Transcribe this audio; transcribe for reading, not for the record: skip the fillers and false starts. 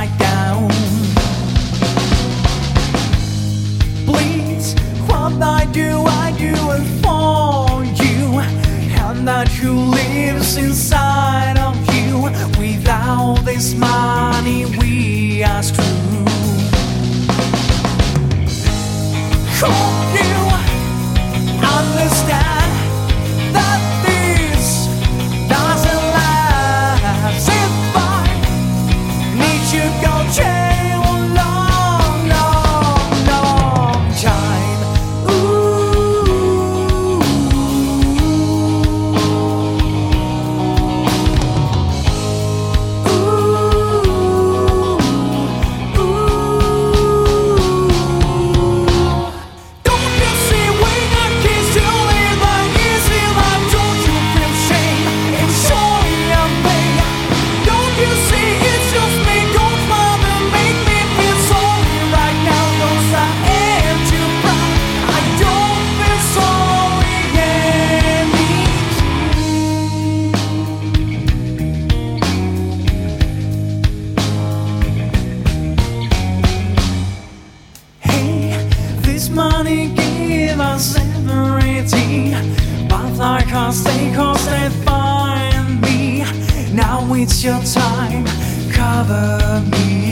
upside down. Please, what I do it for you, and that you lives inside of you. Without this money we are screwed. Hope you understand that this doesn't last. If I need you go jail a long, long, long time. Don't you see when I kiss you live an easy life? Don't you feel shame in showing your pain? Don't you see it's just me? Don't bother make me feel sorry right now. 'Cause I am too proud. I don't feel sorry Hey, this money give us everything, but I can't stay 'cause they find me. Now it's your time, cover me.